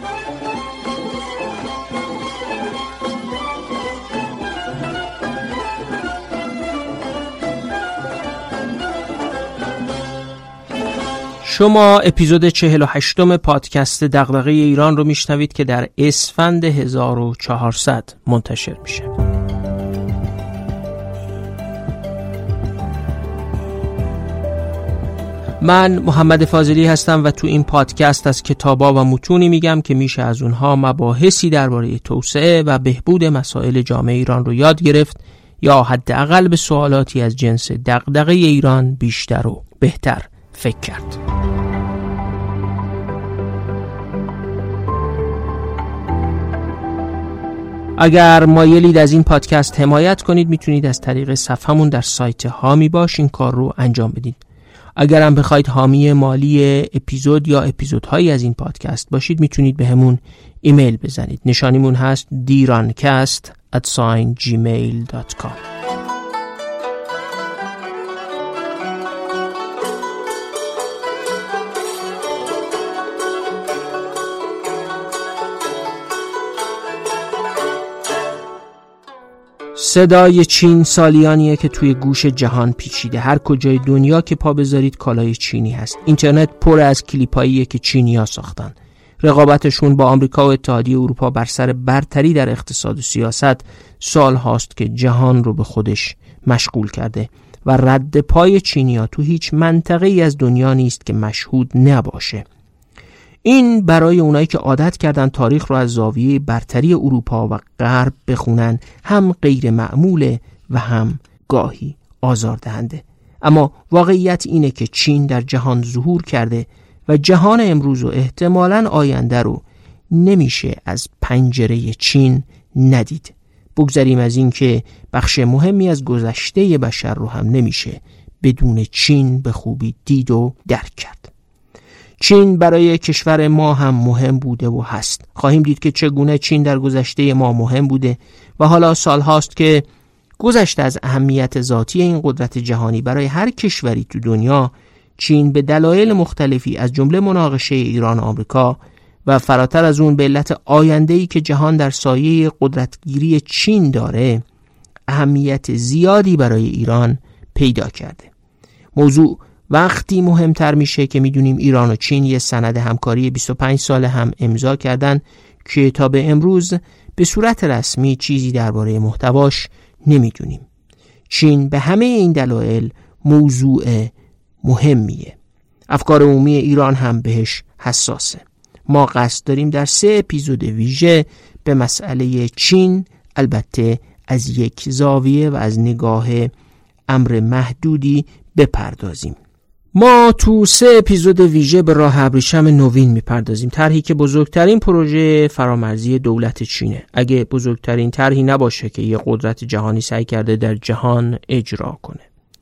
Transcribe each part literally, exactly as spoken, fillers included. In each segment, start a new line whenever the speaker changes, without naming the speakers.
شما اپیزود چهل و هشتم پادکست دغدغه ایران رو میشنوید که در اسفند هزار و چهارصد منتشر میشه. من محمد فاضلی هستم و تو این پادکست از کتابا و متونی میگم که میشه از اونها مباحثی درباره توسعه و بهبود مسائل جامعه ایران رو یاد گرفت یا حداقل به سوالاتی از جنس دغدغه ایران بیشتر و بهتر فکر کرد. اگر مایلید از این پادکست حمایت کنید میتونید از طریق صفحمون در سایت هامی باش این کار رو انجام بدید. اگر هم بخواید حامی مالی اپیزود یا اپیزودهایی از این پادکست باشید میتونید به همون ایمیل بزنید. نشانیمون هست دیرانکست ات جیمیل دات کام. صدای چین سالیانیه که توی گوش جهان پیچیده. هر کجای دنیا که پا بذارید کالای چینی هست. اینترنت پر از کلیپاییه که چینی‌ها ساختن. رقابتشون با آمریکا و اتحادیه اروپا بر سر برتری در اقتصاد و سیاست سال هاست که جهان رو به خودش مشغول کرده و رد پای چینی‌ها تو هیچ منطقه‌ای از دنیا نیست که مشهود نباشه. این برای اونایی که عادت کردن تاریخ رو از زاویه برتری اروپا و غرب بخونن هم غیر معموله و هم گاهی آزاردهنده. اما واقعیت اینه که چین در جهان ظهور کرده و جهان امروز و احتمالاً آینده رو نمیشه از پنجره چین ندید. بگذاریم از این که بخش مهمی از گذشته بشر رو هم نمیشه بدون چین به خوبی دید و درک کرد. چین برای کشور ما هم مهم بوده و هست. خواهیم دید که چگونه چین در گذشته ما مهم بوده و حالا سال هاست که گذشته از اهمیت ذاتی این قدرت جهانی برای هر کشوری تو دنیا، چین به دلایل مختلفی از جمله مناقشه ایران و آمریکا و فراتر از اون به علت آینده‌ای که جهان در سایه قدرتگیری چین داره، اهمیت زیادی برای ایران پیدا کرده. موضوع وقتی مهمتر میشه که میدونیم ایران و چین یه سند همکاری بیست و پنج ساله هم امضا کردن که تا به امروز به صورت رسمی چیزی درباره محتواش نمیدونیم. چین به همه این دلایل موضوع مهمیه. افکار عمومی ایران هم بهش حساسه. ما قصد داریم در سه اپیزود ویژه به مسئله چین، البته از یک زاویه و از نگاه امر محدودی بپردازیم. ما تو سه اپیزود ویژه به راه ابریشم نوین میپردازیم، طرحی که بزرگترین پروژه فرامرزی دولت چینه، اگه بزرگترین طرحی نباشه که یه قدرت جهانی سعی کرده در جهان اجرا کنه.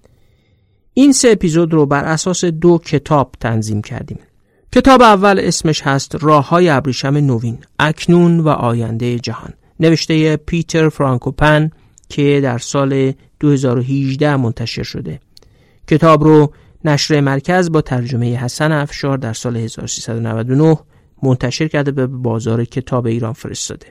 این سه اپیزود رو بر اساس دو کتاب تنظیم کردیم. کتاب اول اسمش هست راه‌های ابریشم نوین، اکنون و آینده جهان، نوشته پیتر فرانکوپن که در سال دو هزار و هجده منتشر شده. کتاب رو نشر مرکز با ترجمه حسن افشار در سال هزار و سیصد و نود و نه منتشر کرده و به بازار کتاب ایران فرستاده.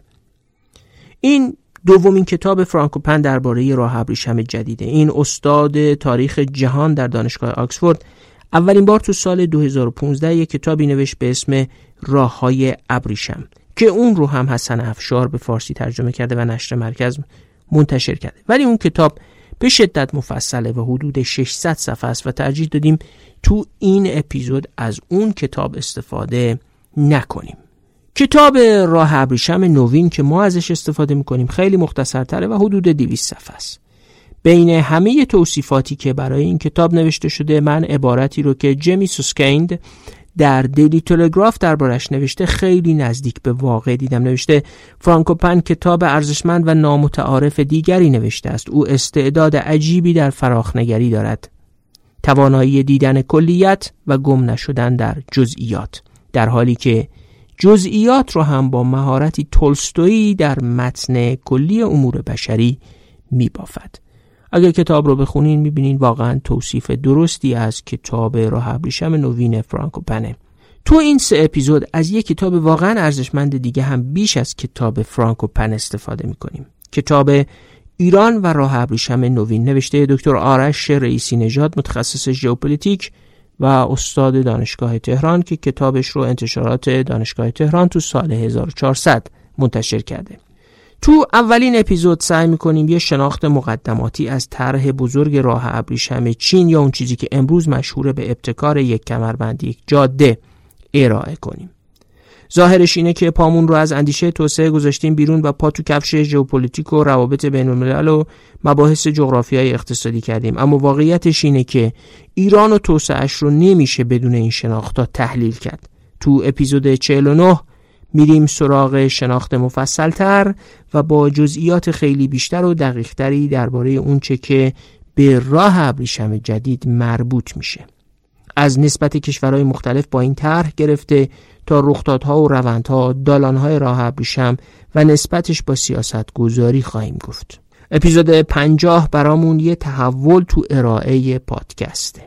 این دومین کتاب فرانکوپن درباره راه ابریشم جدیده. این استاد تاریخ جهان در دانشگاه آکسفورد اولین بار تو سال دو هزار و پانزده یک کتابی نوشت به اسم راه‌های ابریشم که اون رو هم حسن افشار به فارسی ترجمه کرده و نشر مرکز منتشر کرده. ولی اون کتاب به شدت مفصله و حدود ششصد صفحه است و ترجیح دادیم تو این اپیزود از اون کتاب استفاده نکنیم. کتاب راه ابریشم نوین که ما ازش استفاده میکنیم خیلی مختصرتره و حدود دویست صفحه است. بین همه توصیفاتی که برای این کتاب نوشته شده، من عبارتی رو که جیمی سوسکیند در دیلی تلگراف دربارش نوشته خیلی نزدیک به واقع دیدم. نوشته فرانکوپن کتاب ارزشمند و نامتعارف دیگری نوشته است. او استعداد عجیبی در فراخنگری دارد، توانایی دیدن کلیت و گم نشدن در جزئیات، در حالی که جزئیات رو هم با مهارتی تولستویی در متن کلی امور بشری میبافد. اگر کتاب رو بخونین میبینین واقعا توصیف درستی از کتاب راه ابریشم نوین فرانکوپنه. تو این سه اپیزود از یک کتاب واقعا ارزشمند دیگه هم بیش از کتاب فرانکوپن استفاده میکنیم. کتاب ایران و راه ابریشم نوین، نوشته دکتر آرش رئیسی نژاد، متخصص ژئوپلیتیک و استاد دانشگاه تهران، که کتابش رو انتشارات دانشگاه تهران تو سال هزار و چهارصد منتشر کرده. تو اولین اپیزود سعی میکنیم یه شناخت مقدماتی از طرح بزرگ راه ابریشم چین، یا اون چیزی که امروز مشهور به ابتکار یک کمربند یک جاده، ارائه کنیم. ظاهرش اینه که پامون رو از اندیشه توسعه گذاشتیم بیرون و پا تو کفش ژئوپلیتیک و روابط بین‌الملل و مباحث جغرافیایی اقتصادی کردیم، اما واقعیتش اینه که ایران و توسعهش رو نمیشه بدون این شناخت‌ها تحلیل کرد. تو اپیزود چهل و نه میریم سراغ شناخت مفصل‌تر و با جزئیات خیلی بیشتر و دقیق‌تری درباره اونچه که به راه ابریشم جدید مربوط میشه، از نسبت کشورهای مختلف با این طرح گرفته تا رخدادها و روندها، دالانهای راه ابریشم و نسبتش با سیاست گذاری خواهیم گفت. اپیزود پنجاه برامون یه تحول تو ارائه پادکسته.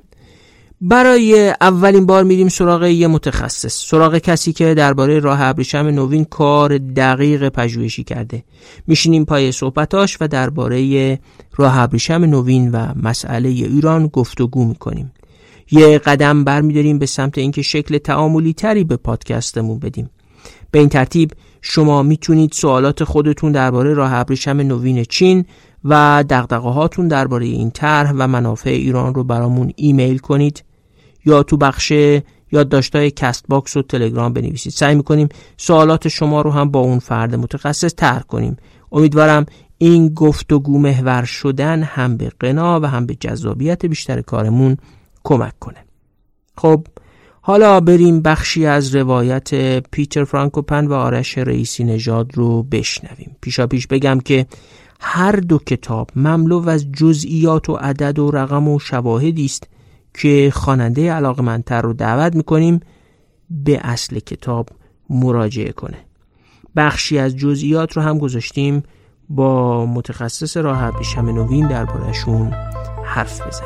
برای اولین بار میریم سراغ یه متخصص، سراغ کسی که درباره راه ابریشم نوین کار دقیق پژوهشی کرده. میشینیم پای صحبتاش و درباره راه ابریشم نوین و مسئله ایران گفتگو میکنیم. یه قدم برمی‌داریم به سمت اینکه شکل تعاملی تری به پادکستمون بدیم. به این ترتیب شما میتونید سوالات خودتون درباره راه ابریشم نوین چین و دغدغه‌هاتون درباره این طرح و منافع ایران رو برامون ایمیل کنید یا تو بخش یادداشت‌های کست باکس و تلگرام بنویسید. سعی می‌کنیم سوالات شما رو هم با اون فرد متخصص طرح کنیم. امیدوارم این گفتگو محور شدن هم به غنا و هم به جذابیت بیشتر کارمون کمک کنه. خب حالا بریم بخشی از روایت پیتر فرانکوپن و آرش رئیسی نژاد رو بشنویم. پیشا پیش بگم که هر دو کتاب مملو از جزئیات و عدد و رقم و شواهدی است که خواننده علاقه‌مندتر رو دعوت می‌کنیم به اصل کتاب مراجعه کنه. بخشی از جزئیات رو هم گذاشتیم با متخصص راه ابریشم نوین درباره‌شون حرف بزنیم.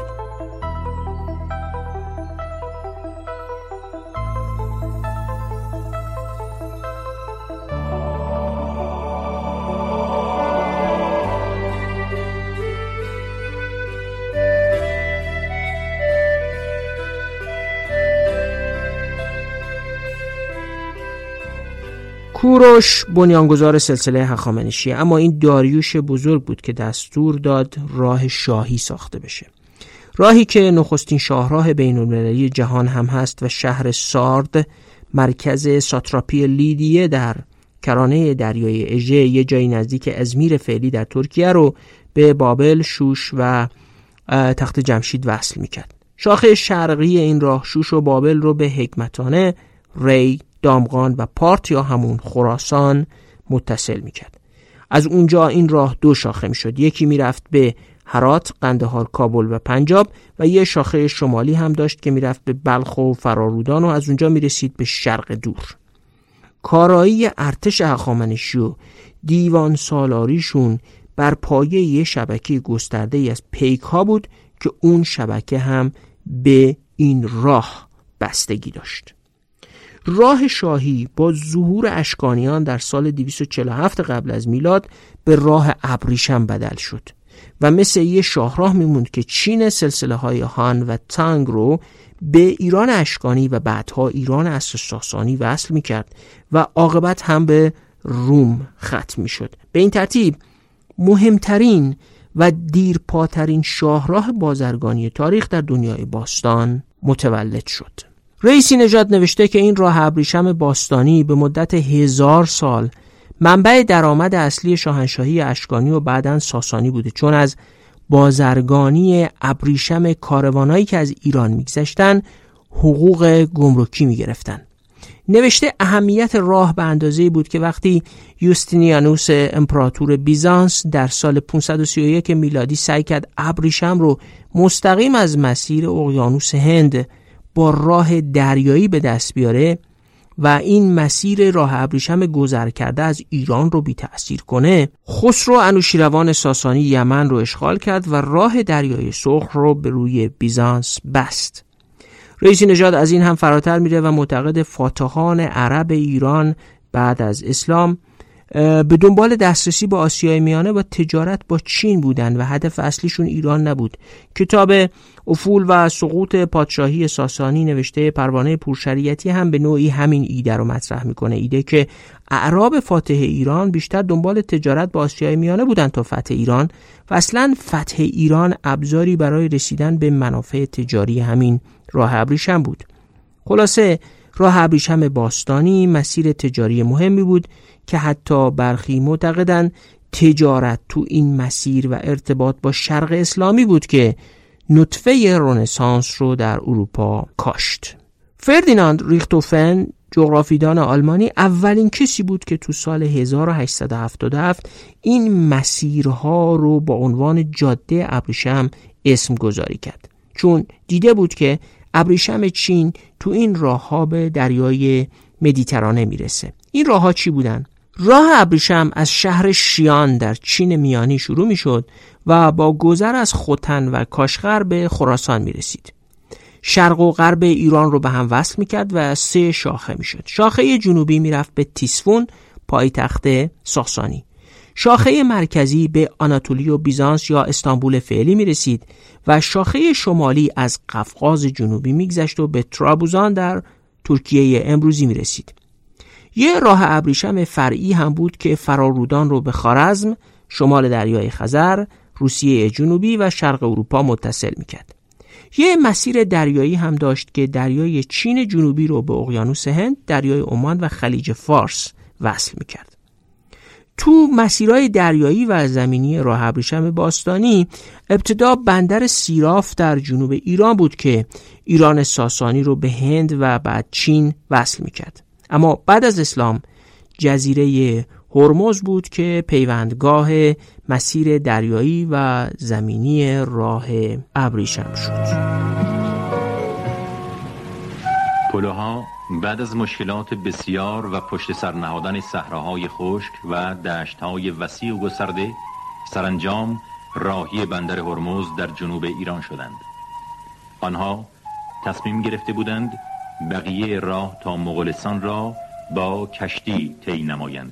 کوروش بنیانگذار سلسله هخامنشیه، اما این داریوش بزرگ بود که دستور داد راه شاهی ساخته بشه. راهی که نخستین شاهراه بین‌المللی جهان هم هست و شهر سارد، مرکز ساتراپی لیدیه در کرانه دریای اژه، یه جایی نزدیک ازمیر فعلی در ترکیه، رو به بابل، شوش و تخت جمشید وصل میکرد. شاخه شرقی این راه شوش و بابل رو به حکمتانه، ری، دامغان و پارت یا همون خراسان متصل میکرد. از اونجا این راه دو شاخه میشد، یکی میرفت به هرات، قندهار، کابل و پنجاب و یه شاخه شمالی هم داشت که میرفت به بلخ و فرارودان و از اونجا میرسید به شرق دور. کارایی ارتش هخامنشی و دیوان سالاریشون بر پایه یه شبکه گسترده‌ای از پیک ها بود که اون شبکه هم به این راه بستگی داشت. راه شاهی با ظهور اشکانیان در سال دویست و چهل و هفت قبل از میلاد به راه ابریشم بدل شد و مثل یه شاهراه میموند که چین سلسله های هان و تانگ رو به ایران اشکانی و بعدها ایران عصر ساسانی وصل میکرد و عاقبت هم به روم ختم میشد. به این ترتیب مهمترین و دیرپاترین شاهراه بازرگانی تاریخ در دنیای باستان متولد شد. رئیسی نژاد نوشته که این راه ابریشم باستانی به مدت هزار سال منبع درآمد اصلی شاهنشاهی اشکانی و بعداً ساسانی بوده، چون از بازرگانی ابریشم کاروانایی که از ایران میگذشتن حقوق گمرکی میگرفتن. نوشته اهمیت راه به اندازه‌ای بود که وقتی یوستینیانوس امپراتور بیزانس در سال پانصد و سی و یک میلادی سعی کرد ابریشم رو مستقیم از مسیر اقیانوس هند با راه دریایی به دست بیاره و این مسیر راه ابریشم گذر کرده از ایران رو بی تأثیر کنه، خسرو انوشیروان ساسانی یمن رو اشغال کرد و راه دریای سرخ رو به روی بیزانس بست. رئیسی نژاد از این هم فراتر میره و معتقد فاتحان عرب ایران بعد از اسلام به دنبال دسترسی به آسیای میانه و تجارت با چین بودن و هدف اصلیشون ایران نبود. کتاب افول و سقوط پادشاهی ساسانی نوشته پروانه پورشریعتی هم به نوعی همین ایده رو مطرح میکنه، ایده که اعراب فاتح ایران بیشتر دنبال تجارت با آسیای میانه بودن تا فتح ایران و اصلا فتح ایران ابزاری برای رسیدن به منافع تجاری همین راه ابریشم بود. خلاصه راه ابریشم باستانی مسیر تجاری مهمی بود که حتی برخی معتقدن تجارت تو این مسیر و ارتباط با شرق اسلامی بود که نطفه رنسانس رو در اروپا کاشت. فردیناند ریختوفن، جغرافیدان آلمانی، اولین کسی بود که تو سال هزار و هشتصد و هفتاد و هفت این مسیرها رو با عنوان جاده ابریشم اسم گذاری کرد، چون دیده بود که ابریشم چین تو این راه‌ها به دریای مدیترانه میرسه. این راه‌ها چی بودن؟ راه ابریشم از شهر شیان در چین میانی شروع میشد و با گذر از خوتن و کاشغر به خراسان میرسید. شرق و غرب ایران رو به هم وصل میکرد و سه شاخه میشد. شاخه جنوبی میرفت به تیسفون، پایتخت ساسانی. شاخه مرکزی به آناتولی و بیزانس یا استانبول فعلی میرسید و شاخه شمالی از قفقاز جنوبی میگذشت و به ترابوزان در ترکیه امروزی میرسید. یه راه ابریشم فرعی هم بود که فرارودان رو به خوارزم، شمال دریای خزر، روسیه جنوبی و شرق اروپا متصل میکرد. یه مسیر دریایی هم داشت که دریای چین جنوبی رو به اقیانوس هند، دریای عمان و خلیج فارس وصل میکرد. تو مسیرهای دریایی و زمینی راه ابریشم باستانی ابتدا بندر سیراف در جنوب ایران بود که ایران ساسانی رو به هند و بعد چین وصل میکرد. اما بعد از اسلام جزیره هرمز بود که پیوندگاه مسیر دریایی و زمینی راه ابریشم شد.
پلوها بعد از مشکلات بسیار و پشت سر نهادن صحراهای خشک و دشت‌های وسیع و گسترده، سرانجام راهی بندر هرمز در جنوب ایران شدند. آنها تصمیم گرفته بودند بقیه راه تا مغولستان را با کشتی طی نمایند.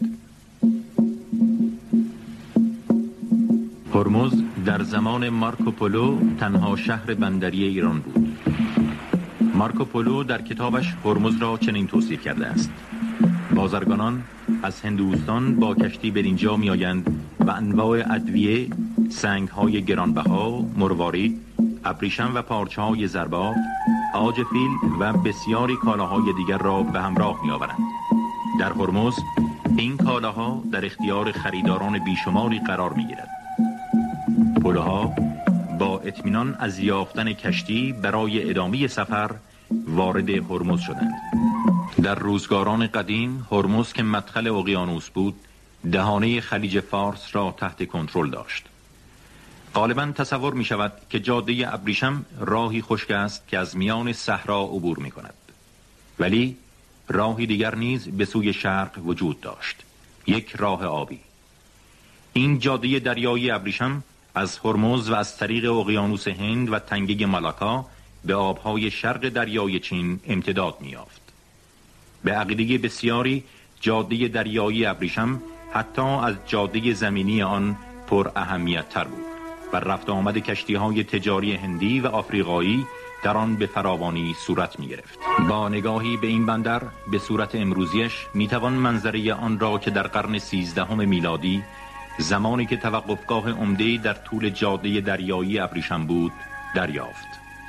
هرمز در زمان مارکوپولو تنها شهر بندری ایران بود. مارکوپولو در کتابش هرمز را چنین توصیف کرده است: بازرگانان از هندوستان با کشتی به اینجا می آیند و انواع ادویه، سنگ‌های گرانبها، مروارید، ابریشم و پارچه‌های زربافت، عاج فیل و بسیاری کالاهای دیگر را به همراه می آورند. در هرمز این کالاها در اختیار خریداران بیشماری قرار می گیرد. پلوها با اطمینان از یافتن کشتی برای ادامه سفر وارد هرمز شدند. در روزگاران قدیم هرمز که مدخل اقیانوس بود، دهانه خلیج فارس را تحت کنترل داشت. غالباً تصور می شود که جاده ابریشم راهی خشک است که از میان صحرا عبور می کند. ولی راهی دیگر نیز به سوی شرق وجود داشت، یک راه آبی. این جاده دریایی ابریشم از هرمز و از طریق اقیانوس هند و تنگه مالاکا به آبهای شرق دریای چین امتداد می یافت. به عقیده بسیاری جاده دریایی ابریشم حتی از جاده زمینی آن پر اهمیت تر بود و رفت آمد کشتی های تجاری هندی و آفریقایی در آن به فراوانی صورت می گرفت. با نگاهی به این بندر به صورت امروزیش می توان منظره آن را که در قرن سیزدهم میلادی، زمانی که توقفگاه عمده در طول جاده دریایی ابریشم بود، دریافت.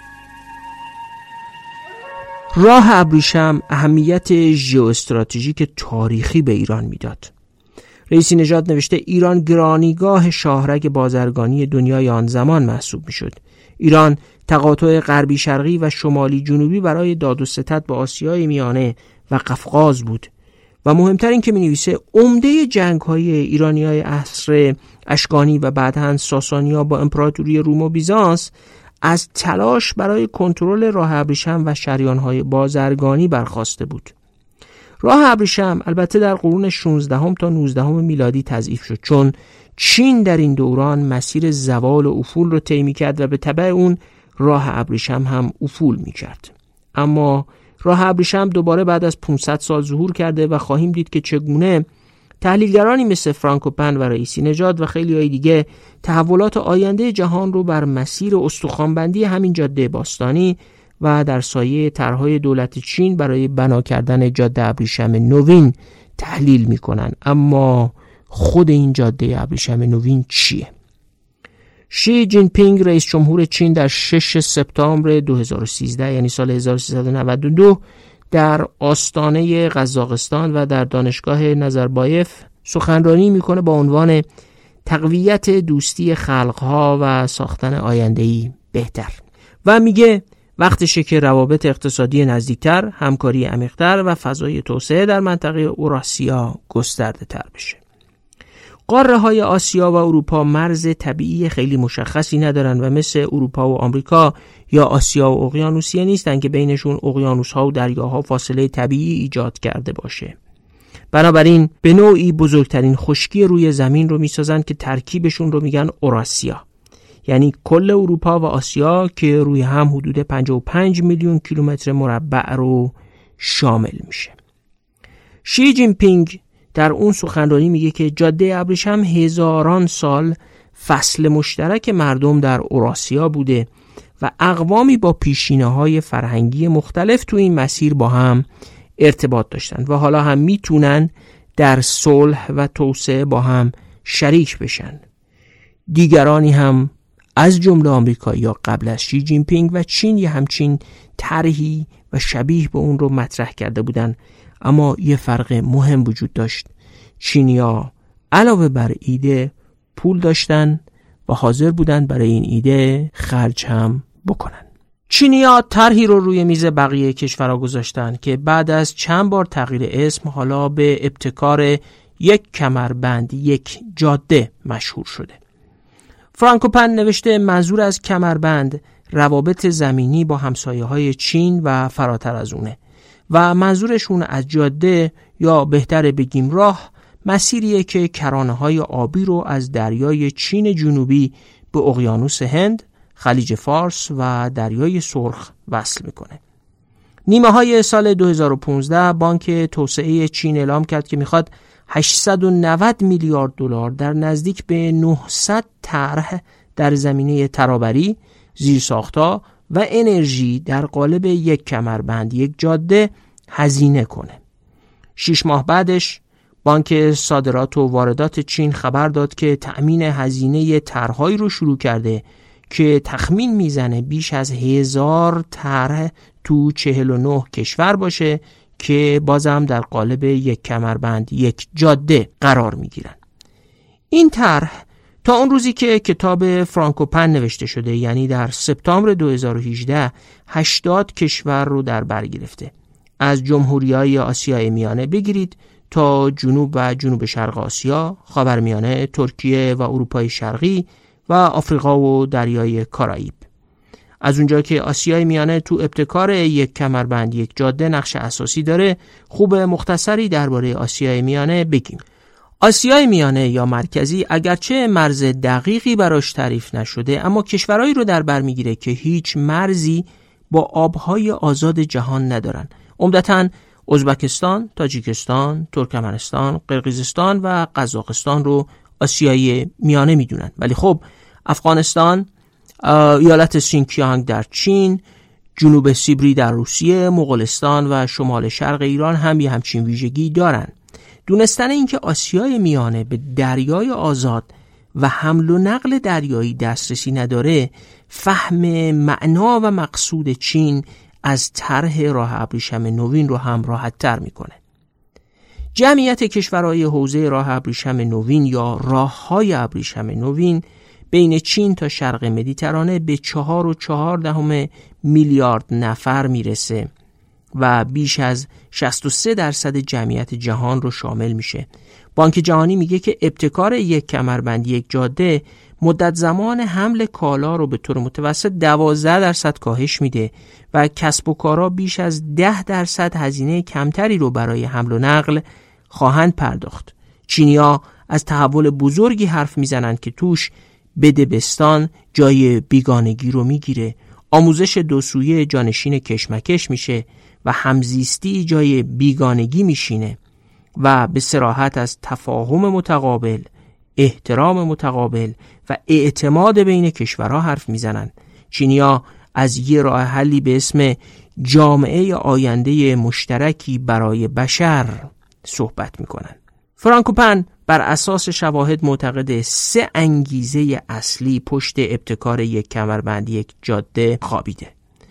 راه ابریشم اهمیت ژئواستراتژیک تاریخی به ایران میداد. رئیسی نژاد نوشته ایران گرانیگاه شاهرگ بازرگانی دنیای آن زمان محسوب میشد. ایران تقاطع غربی شرقی و شمالی جنوبی برای داد و ستد با آسیای میانه و قفقاز بود و مهمتر این که می نویسه عمده جنگ های ایرانی های عصر اشکانی و بعداً ساسانیا با امپراتوری روم و بیزانس از تلاش برای کنترل راه ابریشم و شریان های بازرگانی برخاسته بود. راه ابریشم البته در قرون شانزدهم تا نوزدهم میلادی تضعیف شد، چون چین در این دوران مسیر زوال و افول رو طی می‌کرد و به تبع اون راه ابریشم هم افول می‌کرد. اما راه ابریشم دوباره بعد از پانصد سال ظهور کرده و خواهیم دید که چگونه تحلیلگرانی مثل فرانکوپن و رئیسی نژاد و خیلی های دیگه تحولات آینده جهان رو بر مسیر استخوان‌بندی همین جاده باستانی و در سایه طرح‌های دولت چین برای بنا کردن جاده ابریشم نوین تحلیل میکنن. اما خود این جاده ابریشم نوین چیه؟ شی جین پینگ رئیس جمهور چین در ششم سپتامبر دو هزار و سیزده یعنی سال هزار و سیصد و نود و دو در آستانه قزاقستان و در دانشگاه نظربایف سخنرانی میکنه با عنوان تقویت دوستی خلقها و ساختن آینده‌ای بهتر و میگه وقتشه که روابط اقتصادی نزدیکتر، همکاری عمیق‌تر و فضای توسعه در منطقه اوراسیا گسترده تر بشه. قاره های آسیا و اروپا مرز طبیعی خیلی مشخصی ندارن و مثل اروپا و آمریکا یا آسیا و اقیانوسیه نیستن که بینشون اقیانوس ها و دریاها فاصله طبیعی ایجاد کرده باشه. بنابراین به نوعی بزرگترین خشکی روی زمین رو میسازن که ترکیبشون رو میگن اوراسیا، یعنی کل اروپا و آسیا که روی هم حدود پنجاه و پنج میلیون کیلومتر مربع رو شامل میشه. شی جین پینگ در اون سخنرانی میگه که جاده ابریشم هزاران سال فصل مشترک مردم در اوراسیا بوده و اقوامی با پیشینه‌های فرهنگی مختلف تو این مسیر با هم ارتباط داشتن و حالا هم میتونن در صلح و توسعه با هم شریک بشن. دیگرانی هم از جمله آمریکایی‌ها قبل از شی جین پینگ و چین یه همچین طرحی و شبیه به اون رو مطرح کرده بودن، اما یه فرق مهم وجود داشت. چینی‌ها علاوه بر ایده پول داشتن و حاضر بودن برای این ایده خرج هم بکنن. چینی‌ها طرحی رو روی میز بقیه کشورها گذاشتن که بعد از چند بار تغییر اسم حالا به ابتکار یک کمربند، یک جاده مشهور شده. فرانکوپن نوشته منظور از کمربند روابط زمینی با همسایه‌های چین و فراتر از اونه و منظورشون از جاده یا بهتر بگیم راه مسیریه که کرانه‌های آبی رو از دریای چین جنوبی به اقیانوس هند، خلیج فارس و دریای سرخ وصل میکنه. نیمه های سال دو هزار و پانزده بانک توسعه چین اعلام کرد که میخواد هشتصد و نود میلیارد دلار در نزدیک به نهصد طرح در زمینه ترابری، زیرساخت‌ها و انرژی در قالب یک کمربند، یک جاده هزینه کنه. شش ماه بعدش بانک صادرات و واردات چین خبر داد که تأمین هزینه طرح‌هایی رو شروع کرده که تخمین میزنه بیش از هزار طرح تو چهل و نه کشور باشه که بازم در قالب یک کمربند، یک جاده قرار میگیرن. این طرح تا اون روزی که کتاب فرانکوپن نوشته شده، یعنی در سپتامبر دو هزار و هجده، هشتاد کشور رو در بر گرفته. از جمهوریه‌های آسیای میانه بگیرید تا جنوب و جنوب شرق آسیا، خاورمیانه، ترکیه و اروپای شرقی و آفریقا و دریای کارائیب. از اونجا که آسیای میانه تو ابتکار یک کمربند، یک جاده نقش اساسی داره، خوب مختصری درباره آسیای میانه بگیم. آسیای میانه یا مرکزی اگرچه مرز دقیقی براش تعریف نشده، اما کشورهایی رو در بر میگیره که هیچ مرزی با آبهای آزاد جهان ندارن. عمدتاً ازبکستان، تاجیکستان، ترکمنستان، قرقیزستان و قزاقستان رو آسیای میانه میدونن. ولی خب افغانستان، ایالت سینکیانگ در چین، جنوب سیبری در روسیه، مغولستان و شمال شرق ایران هم یه همچین ویژگی دارن. دونستن اینکه آسیای میانه به دریای آزاد و حمل و نقل دریایی دسترسی نداره، فهم معنا و مقصود چین از طرح راه ابریشم نوین رو هم راحت تر میکنه. جمعیت کشورهای حوزه راه ابریشم نوین یا راههای ابریشم نوین بین چین تا شرق مدیترانه به چهار و چهار دهم میلیارد نفر میرسه و بیش از شصت و سه درصد جمعیت جهان رو شامل میشه. بانک جهانی میگه که ابتکار یک کمربند، یک جاده مدت زمان حمل کالا رو به طور متوسط دوازده درصد کاهش میده و کسب و کارها بیش از ده درصد هزینه کمتری رو برای حمل و نقل خواهند پرداخت. چینی‌ها از تحول بزرگی حرف میزنن که توش بدبستان جای بیگانگی رو میگیره، آموزش دو سویه جانشین کشمکش میشه و همزیستی جای بیگانگی میشینه و به صراحت از تفاهم متقابل، احترام متقابل و اعتماد بین کشورها حرف میزنن. چینی‌ها از یه راه حلی به اسم جامعه آینده مشترکی برای بشر صحبت میکنن. فرانکوپن بر اساس شواهد معتقد سه انگیزه اصلی پشت ابتکار یک کمربند یک جاده خوابیده.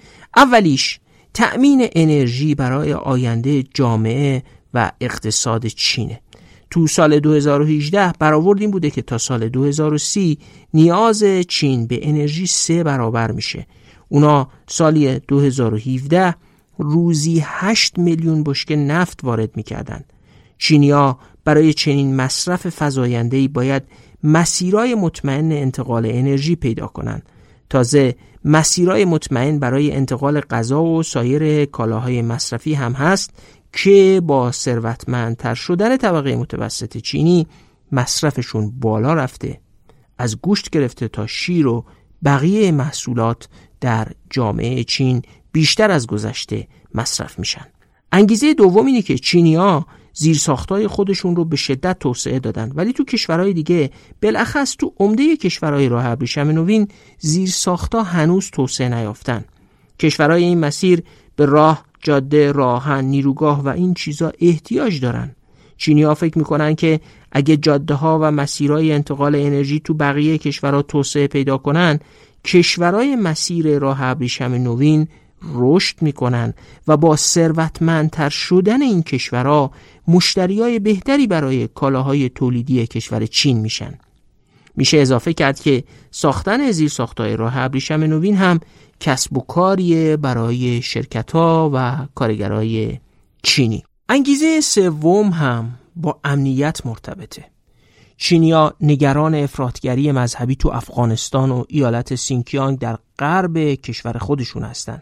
اولیش تأمین انرژی برای آینده جامعه و اقتصاد چینه. تو سال دو هزار و هجده برآورد این بوده که تا سال دو هزار و سی نیاز چین به انرژی سه برابر میشه. اونا سالی دو هزار و هفده روزی هشت میلیون بشکه نفت وارد میکردن. چینی‌ها برای چنین مصرف فزاینده‌ای باید مسیرهای مطمئن انتقال انرژی پیدا کنن. تازه مسیرهای مطمئن برای انتقال غذا و سایر کالاهای مصرفی هم هست که با ثروتمندتر شدن طبقه متوسط چینی مصرفشون بالا رفته. از گوشت گرفته تا شیر و بقیه محصولات در جامعه چین بیشتر از گذشته مصرف میشن. انگیزه دوم اینه که چینی‌ها زیرساختای خودشون رو به شدت توسعه دادن، ولی تو کشورهای دیگه بالاخص تو عمده کشورهای راه ابریشم نوین زیرساختا هنوز توسعه نیافتن. کشورهای این مسیر به راه، جاده، راهن، نیروگاه و این چیزا احتیاج دارن. چینی‌ها فکر میکنن که اگه جاده ها و مسیرهای انتقال انرژی تو بقیه کشورها توسعه پیدا کنن، کشورهای مسیر راه ابریشم نوین رشد میکنن و با ثروتمندتر شدن این کشورها مشتریای بهتری برای کالاهای تولیدی کشور چین میشن. میشه اضافه کرد که ساختن زیرساخت‌های راه ابریشم نوین هم کسب و کاریه برای شرکت‌ها و کارگرای چینی. انگیزه سوم هم با امنیت مرتبطه. چینی‌ها نگران افراطگری مذهبی تو افغانستان و ایالت سینکیانگ در غرب کشور خودشون هستن.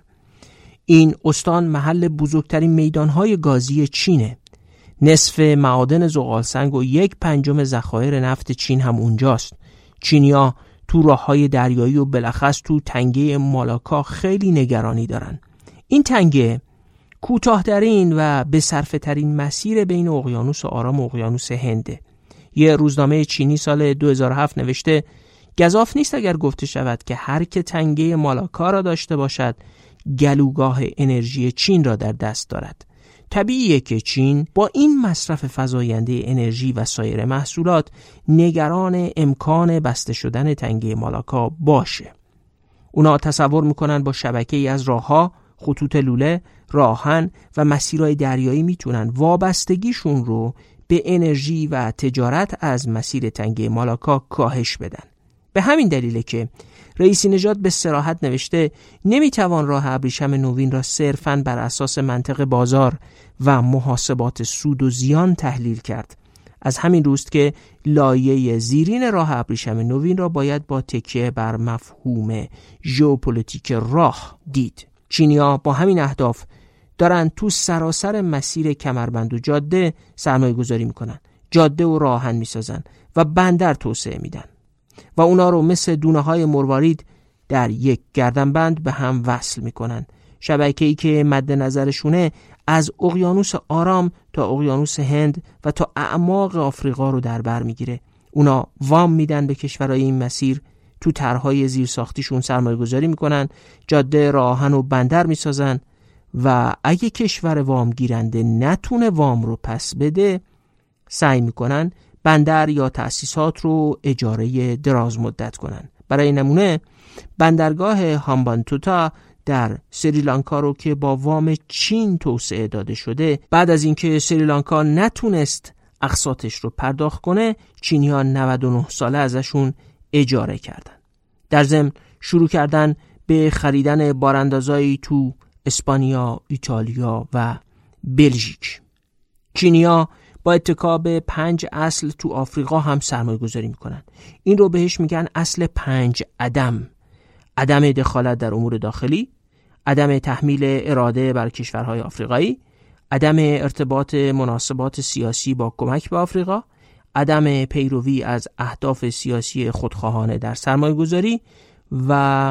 این استان محل بزرگترین میدانهای گازی چینه. نصف معادن زغالسنگ و یک پنجم ذخایر نفت چین هم اونجاست. چینی‌ها تو راه‌های دریایی و بالاخص تو تنگه مالاکا خیلی نگرانی دارن. این تنگه کوتاه‌ترین و به صرفه ترین مسیر بین اقیانوس آرام و اقیانوس هنده. یه روزنامه چینی سال دو هزار و هفت نوشته گزاف نیست اگر گفته شود که هر که تنگه مالاکا را داشته باشد گلوگاه انرژی چین را در دست دارد. طبیعیه که چین با این مصرف فزاینده انرژی و سایر محصولات نگران امکان بسته شدن تنگه مالاکا باشه. اونا تصور میکنن با شبکه‌ای از راه‌ها، خطوط لوله، راهن و مسیرهای دریایی میتونن وابستگیشون رو به انرژی و تجارت از مسیر تنگه مالاکا کاهش بدن. به همین دلیله که رئیسی نژاد به صراحت نوشته نمیتوان راه ابریشم نوین را صرفاً بر اساس منطق بازار و محاسبات سود و زیان تحلیل کرد. از همین روست که لایه زیرین راه ابریشم نوین را باید با تکیه بر مفهوم ژئوپلیتیک راه دید. چینی‌ها با همین اهداف دارن تو سراسر مسیر کمربند و جاده سرمایه گذاری میکنن. جاده و راهن میسازن و بندر توسعه میدن و اونا رو مثل دونه های مروارید در یک گردنبند به هم وصل میکنن. شبکه‌ای که مد نظرشونه از اقیانوس آرام تا اقیانوس هند و تا اعماق آفریقا رو در بر میگیره. اونا وام میدن به کشورهای این مسیر، تو طرحهای زیرساختیشون سرمایه گذاری میکنن، جاده، راهن و بندر میسازن و اگه کشور وام گیرنده نتونه وام رو پس بده، سعی میکنن بندر یا تأسیسات رو اجاره دراز مدت کنن. برای نمونه بندرگاه هامبانتوتا در سریلانکا رو که با وام چین توسعه داده شده، بعد از اینکه سریلانکا نتونست اقساطش رو پرداخت کنه، چینی‌ها نود و نه ساله ازشون اجاره کردن. در ضمن شروع کردن به خریدن باراندازایی تو اسپانیا، ایتالیا و بلژیک. چینی‌ها با اتکا به پنج اصل تو آفریقا هم سرمایه گذاری میکنن. این رو بهش میگن اصل پنج عدم: عدم دخالت در امور داخلی، عدم تحمیل اراده بر کشورهای آفریقایی، عدم ارتباط مناسبات سیاسی با کمک به آفریقا، عدم پیروی از اهداف سیاسی خودخواهانه در سرمایه گذاری و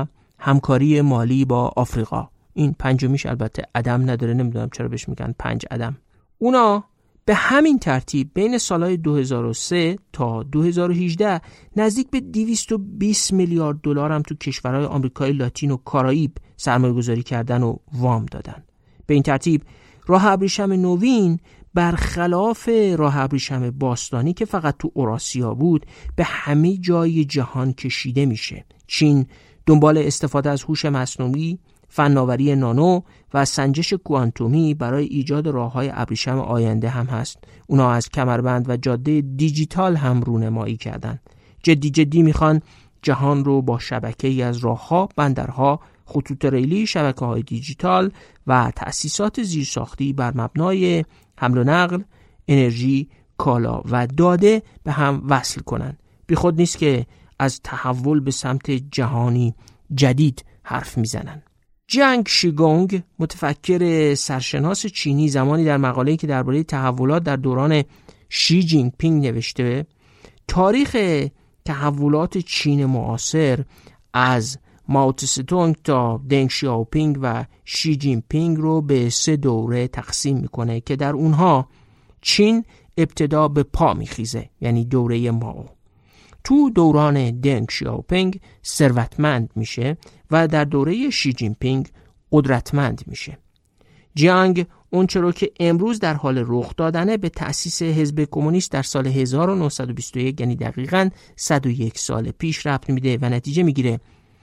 همکاری مالی با آفریقا. این پنجمیش البته عدم نداره، نمیدونم چرا بهش میگن پنج عدم. اونا به همین ترتیب بین سالهای دو هزار و سه تا دو هزار و هجده نزدیک به دویست و بیست میلیارد دلار هم تو کشورهای آمریکای لاتین و کارائیب سرمایه گذاری کردن و وام دادن. به این ترتیب راه ابریشم نوین برخلاف راه ابریشم باستانی که فقط تو اوراسیا بود به همه جای جهان کشیده میشه. چین دنبال استفاده از هوش مصنوعی، فناوری نانو و سنجش کوانتومی برای ایجاد راه‌های ابریشم آینده هم هست. اونا از کمربند و جاده دیجیتال هم رونمایی کردن. جدی جدی میخوان جهان رو با شبکه‌ای از راه‌ها، بندرها، خطوط ریلی، شبکه‌های دیجیتال و تأسیسات زیرساختی بر مبنای حمل و نقل، انرژی، کالا و داده به هم وصل کنن. بی خود نیست که از تحول به سمت جهانی جدید حرف میزنن. جنگ شیگونگ، متفکر سرشناس چینی، زمانی در مقاله‌ای که درباره تحولات در دوران شی جین پینگ نوشته، تاریخ تحولات چین معاصر از مائو تسه تا دنگ شیائوپینگ و شی جین پینگ رو به سه دوره تقسیم میکنه که در اونها چین ابتدا به پا میخیزه، یعنی دوره مائو. تو دوران دنگ شیائوپینگ ثروتمند میشه و در دوره شی جین پینگ قدرتمند میشه. جیانگ اونچه رو که امروز در حال رخ دادنه به تأسیس حزب کمونیست در سال هزار و نهصد و بیست و یک، یعنی دقیقاً صد و یک سال پیش ربط میده و نتیجه میگیره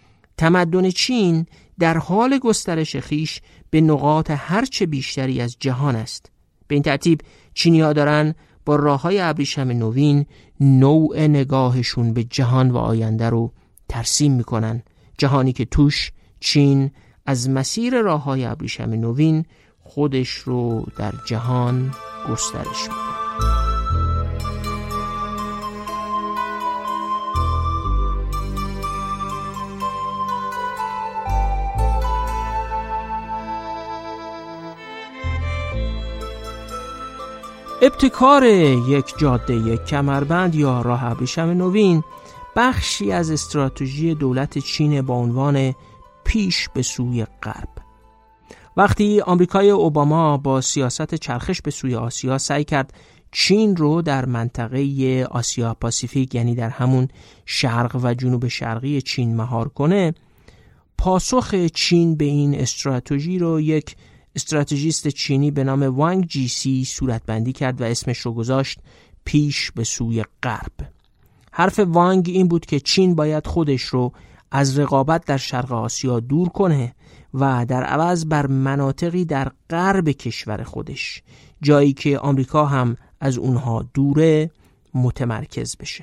تمدن چین در حال گسترش خیش به نقاط هرچه بیشتری از جهان است. به این ترتیب چینی‌ها دارن با راه‌های ابریشم نوین نوع نگاهشون به جهان و آینده رو ترسیم میکنن، جهانی که توش چین از مسیر راه‌های ابریشم نوین خودش رو در جهان گسترش میده. ابتکار یک جاده، یک کمربند یا راه ابریشم نوین بخشی از استراتژی دولت چین با عنوان پیش به سوی غرب. وقتی آمریکای اوباما با سیاست چرخش به سوی آسیا سعی کرد چین رو در منطقه آسیا پاسیفیک، یعنی در همون شرق و جنوب شرقی چین مهار کنه، پاسخ چین به این استراتژی رو یک استراتژیست چینی به نام وانگ جیسی صورتبندی کرد و اسمش رو گذاشت پیش به سوی غرب. حرف وانگ این بود که چین باید خودش رو از رقابت در شرق آسیا دور کنه و در عوض بر مناطقی در غرب کشور خودش، جایی که آمریکا هم از اونها دوره، متمرکز بشه.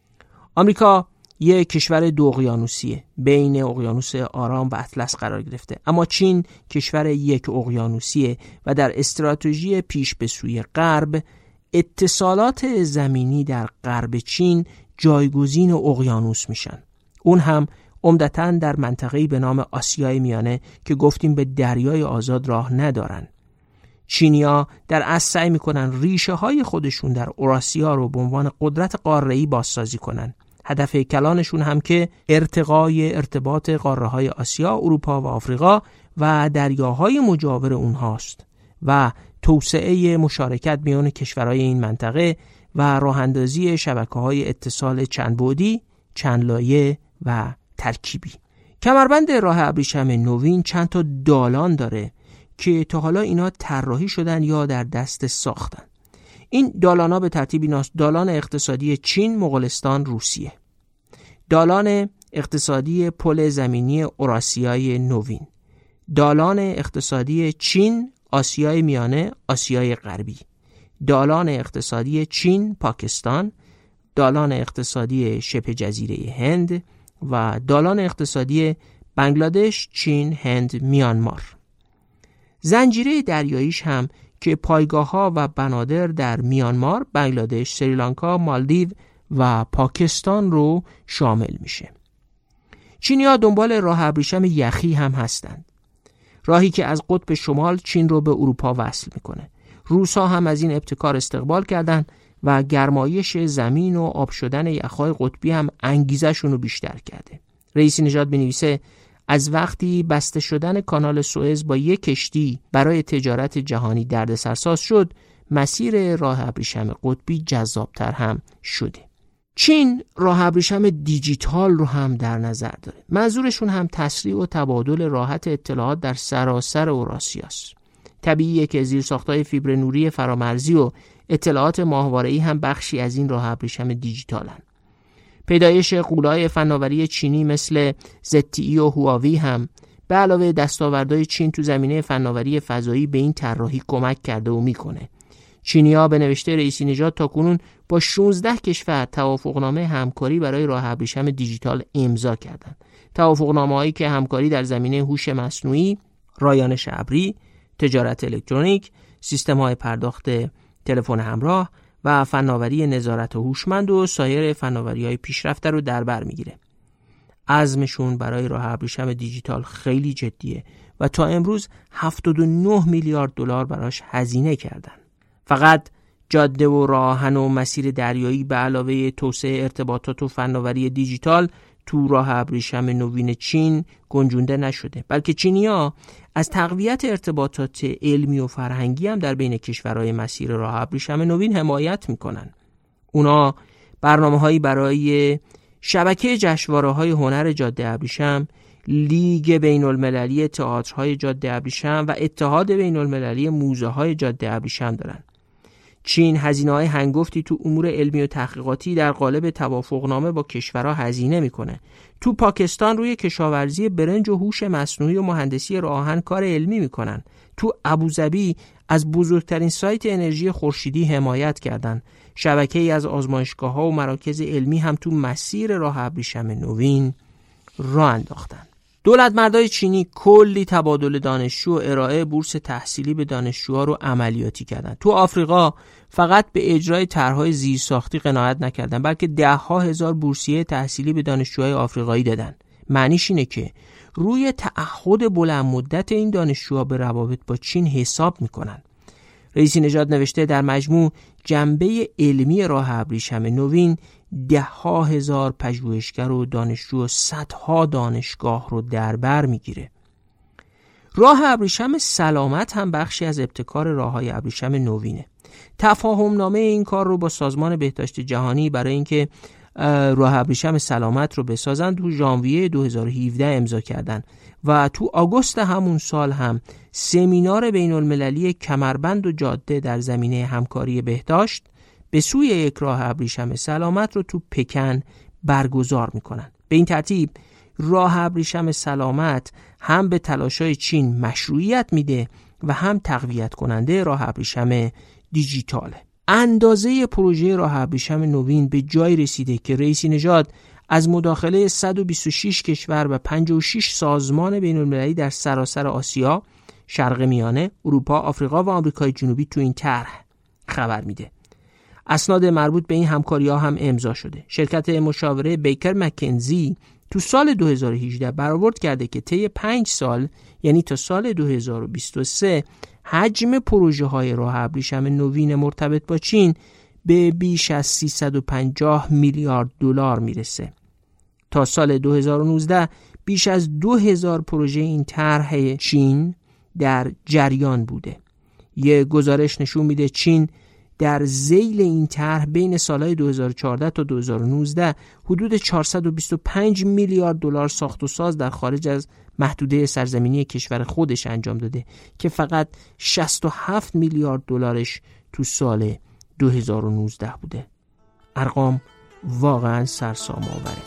آمریکا یک کشور دو اقیانوسیه، بین اقیانوس آرام و اطلس قرار گرفته، اما چین کشور یک اقیانوسیه و در استراتژی پیش به سوی غرب اتصالات زمینی در غرب چین جایگزین اقیانوس میشن. اون هم عمدتاً در منطقه‌ای به نام آسیای میانه که گفتیم به دریای آزاد راه ندارن. چینی‌ها در اصل سعی میکنن ریشه های خودشون در اوراسیا رو به عنوان قدرت قاره‌ای بازسازی کنن. هدف کلانشون هم که ارتقای ارتباط قاره‌های آسیا، اروپا و آفریقا و دریاهای مجاور اونهاست و توسعه مشارکت میان کشورهای این منطقه و راه‌اندازی شبکه‌های اتصال چند بعدی، چند لایه و ترکیبی. کمربند راه ابریشم نوین چند تا دالان داره که تا حالا اینا طراحی شدن یا در دست ساختن. این دالان‌ها به ترتیب ایناست: دالان اقتصادی چین، مغولستان، روسیه; دالان اقتصادی پل زمینی اوراسیای نوین; دالان اقتصادی چین، آسیای میانه، آسیای غربی; دالان اقتصادی چین، پاکستان; دالان اقتصادی شبه جزیره هند و دالان اقتصادی بنگلادش، چین، هند، میانمار. زنجیره دریاییش هم که پایگاه‌ها و بنادر در میانمار، بنگلادش، سریلانکا، مالدیو و پاکستان رو شامل میشه. چینی‌ها دنبال راه ابریشم یخی هم هستند، راهی که از قطب شمال چین رو به اروپا وصل میکنه. روس‌ها هم از این ابتکار استقبال کردن و گرمایش زمین و آب شدن یخ‌های قطبی هم انگیزشون رو بیشتر کرده. رئیسی نژاد می‌نویسه از وقتی بسته شدن کانال سوئز با یک کشتی برای تجارت جهانی دردسرساز شد، مسیر راه ابریشم قطبی جذابتر هم شده. چین راه ابریشم دیجیتال رو هم در نظر داره. منظورشون هم تسریع و تبادل راحت اطلاعات در سراسر اوراسیاست. طبیعیه که زیرساخت‌های فیبر نوری فرامرزی و اطلاعات ماهواره‌ای هم بخشی از این راه ابریشم دیجیتالن. پیدایش غول‌های فناوری چینی مثل زد تی ای و هواوی هم به علاوه دستاوردهای چین تو زمینه فناوری فضایی به این طراحی کمک کرده و میکنه. چینی‌ها به نوشته رئیسی نژاد تاکنون با شانزده کشور توافقنامه همکاری برای راه ابریشم دیجیتال امضا کردند. توافقنامه‌هایی که همکاری در زمینه هوش مصنوعی، رایانش ابری، تجارت الکترونیک، سیستم‌های پرداخت تلفن همراه و فناوری نظارت هوشمند و سایر فناوری‌های پیشرفته رو در بر میگیره. عزمشون برای راه ابریشم دیجیتال خیلی جدیه و تا امروز هفتاد و نه میلیارد دلار براش هزینه کردن. فقط جاده و راهن و مسیر دریایی به علاوه توسعه ارتباطات و فناوری دیجیتال تو راه ابریشم نوین چین گنجونده نشده، بلکه چینی‌ها از تقویت ارتباطات علمی و فرهنگی هم در بین کشورهای مسیر راه ابریشم نوین حمایت میکنن. اونا برنامه‌هایی برای شبکه جشنواره‌های هنر جاده ابریشم، لیگ بین‌المللی تئاترهای جاده ابریشم و اتحاد بین‌المللی موزه‌های جاده ابریشم دارن. چین هزینه‌های هنگفتی تو امور علمی و تحقیقاتی در قالب توافقنامه با کشورها هزینه میکنه. تو پاکستان روی کشاورزی برنج و هوش مصنوعی و مهندسی راهن کار علمی میکنن. تو ابوظبی از بزرگترین سایت انرژی خورشیدی حمایت کردن. شبکه‌ای از آزمایشگاه‌ها و مراکز علمی هم تو مسیر راه ابریشم نوین راه انداختن. دولتمردای چینی کلی تبادل دانشجو و ارائه بورس تحصیلی به دانشجوها رو عملیاتی کردن. تو آفریقا فقط به اجرای طرح‌های زیرساختی قناعت نکردن، بلکه ده ها هزار بورسیه تحصیلی به دانشجوهای آفریقایی دادن. معنیش اینه که روی تعهد بلند مدت این دانشجوها به روابط با چین حساب میکنن. رئیسی نژاد نوشته در مجموع جنبه علمی راه ابریشم نوین ده ها هزار پژوهشگر و دانشجو و صدها دانشگاه رو در بر میگیره. راه ابریشم سلامت هم بخشی از ابتکار راههای ابریشم نوینه. تفاهم نامه این کار رو با سازمان بهداشت جهانی برای اینکه راه ابریشم سلامت رو بسازن تو ژانویه دو هزار و هفده امضا کردن و تو آگوست همون سال هم سمینار بین المللی کمربند و جاده در زمینه همکاری بهداشت به سوی یک راه ابریشم سلامت رو تو پکن برگزار میکنن. به این ترتیب راه ابریشم سلامت هم به تلاشای چین مشروعیت میده و هم تقویت کننده راه ابریشم دیجیتاله. اندازه پروژه راه ابریشم نوین به جای رسیده که رئیسی نژاد از مداخله صد و بیست و شش کشور و پنجاه و شش سازمان بین‌المللی در سراسر آسیا، شرق میانه، اروپا، آفریقا و آمریکای جنوبی تو این طرح خبر میده. اسناد مربوط به این همکاری‌ها هم امضا شده. شرکت مشاوره بیکر مکنزی تو سال دو هزار و هجده برآورد کرده که طی پنج سال، یعنی تا سال دو هزار و بیست و سه، حجم پروژه های راه ابریشم نوین مرتبط با چین به بیش از سیصد و پنجاه میلیارد دلار میرسه. تا سال دو هزار و نوزده بیش از دو هزار پروژه این طرح چین در جریان بوده. یه گزارش نشون میده چین در ذیل این طرح بین سالهای دو هزار و چهارده تا دو هزار و نوزده حدود چهارصد و بیست و پنج میلیارد دلار ساخت و ساز در خارج از محدوده سرزمینی کشور خودش انجام داده که فقط شصت و هفت میلیارد دلارش تو سال دو هزار و نوزده بوده. ارقام واقعا سرسام آوره.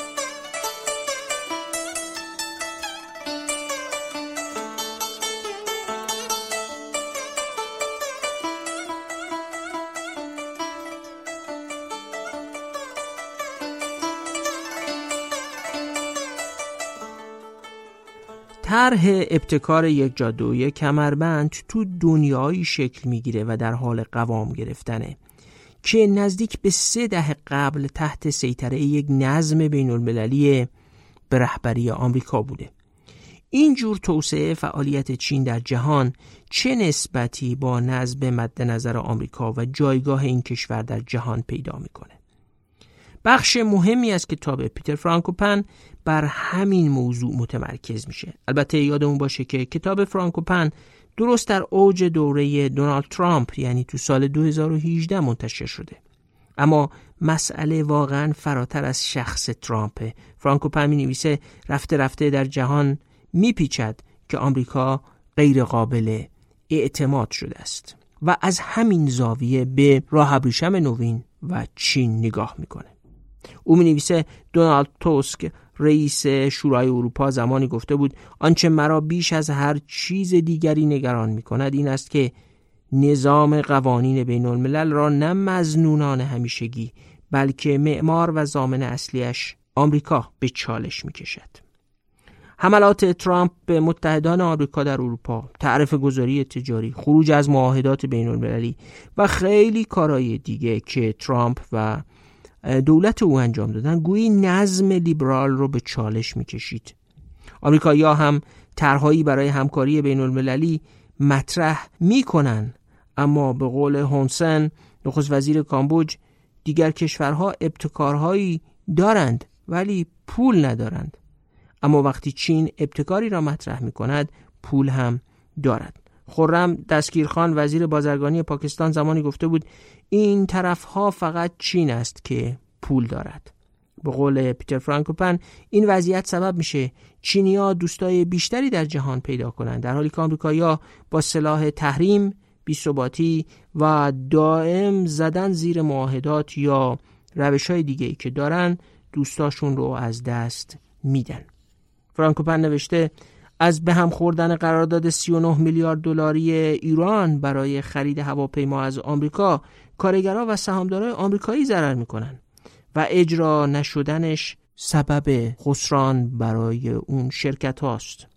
طرح ابتکار یک جاده و یک کمربند تو دنیایی شکل میگیره و در حال قوام گرفتنه که نزدیک به سه دهه قبل تحت سیطره یک نظم بین المللی به رهبری آمریکا بوده. اینجور توسعه فعالیت چین در جهان چه نسبتی با نظم مد نظر آمریکا و جایگاه این کشور در جهان پیدا میکنه؟ بخش مهمی از کتاب پیتر فرانکوپن بر همین موضوع متمرکز میشه. البته یادمون باشه که کتاب فرانکوپن درست در اوج دوره دونالد ترامپ یعنی تو سال دو هزار و هجده منتشر شده. اما مسئله واقعا فراتر از شخص ترامپه. فرانکوپن می نویسه رفته رفته در جهان میپیچد که آمریکا غیر قابل اعتماد شده است و از همین زاویه به راه ابریشم نوین و چین نگاه میکنه. او می نویسه دونالد توسک رئیس شورای اروپا زمانی گفته بود آنچه مرا بیش از هر چیز دیگری نگران میکند این است که نظام قوانین بین الملل را نه مظنونان همیشگی بلکه معمار و ضامن اصلیش آمریکا به چالش میکشد. حملات ترامپ به متحدان آمریکا در اروپا، تعرفه گذاری تجاری، خروج از معاهدات بین المللی و خیلی کارهای دیگه که ترامپ و دولت او انجام دادن گویی نظم لیبرال رو به چالش میکشید. آمریکایی‌ها هم طرحهایی برای همکاری بین المللی مطرح میکنن، اما به قول هون سن نخست وزیر کامبوج دیگر کشورها ابتکارهایی دارند ولی پول ندارند. اما وقتی چین ابتکاری را مطرح میکند پول هم دارد. خرم دستگیرخان وزیر بازرگانی پاکستان زمانی گفته بود این طرفها فقط چین است که پول دارد. به قول پیتر فرانکوپن این وضعیت سبب میشه چینی‌ها دوستای بیشتری در جهان پیدا کنند، در حالی که آمریکایی‌ها با سلاح تحریم، بی‌ثباتی و دائم زدن زیر معاهدات یا روش‌های دیگه‌ای که دارن دوستاشون رو از دست میدن. فرانکوپن نوشته از به هم خوردن قرارداد سی و نه میلیارد دلاری ایران برای خرید هواپیما از آمریکا کارگرها و سهامدارای آمریکایی ضرر میکنن و اجرا نشدنش سبب خسران برای اون شرکت هاست.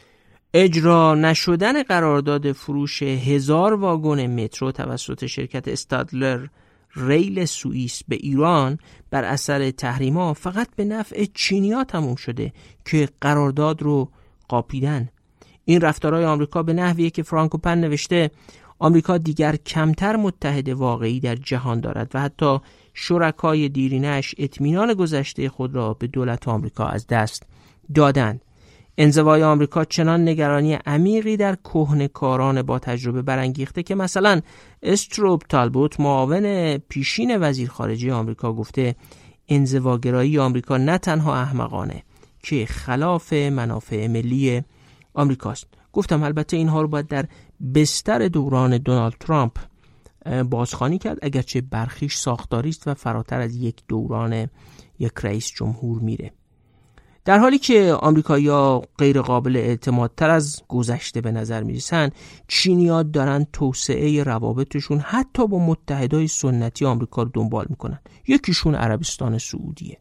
اجرا نشدن قرارداد فروش هزار واگن مترو توسط شرکت استادلر ریل سوئیس به ایران بر اثر تحریم‌ها فقط به نفع چینی‌ها تموم شده که قرارداد رو قاپیدن. این رفتارهای آمریکا به نحویه که فرانکوپن نوشته آمریکا دیگر کمتر متحد واقعی در جهان دارد و حتی شرکای دیرینش اطمینان گذشته خود را به دولت آمریکا از دست دادند. انزوای آمریکا چنان نگرانی عمیقی در کهنه‌کاران با تجربه برانگیخته که مثلا استروپ تالبوت معاون پیشین وزیر خارجه آمریکا گفته انزواگرایی آمریکا نه تنها احمقانه که خلاف منافع ملی آمریکاست. گفتم البته اینها رو باید در بستر دوران دونالد ترامپ بازخوانی کرد، اگرچه برخیش ساختاری است و فراتر از یک دوران یک رئیس جمهور میره. در حالی که آمریکایی‌ها غیر قابل اعتمادتر از گذشته به نظر میرسن، چینی‌ها دارن توسعه روابطشون حتی با متحدای سنتی آمریکا رو دنبال میکنن. یکیشون عربستان سعودیه،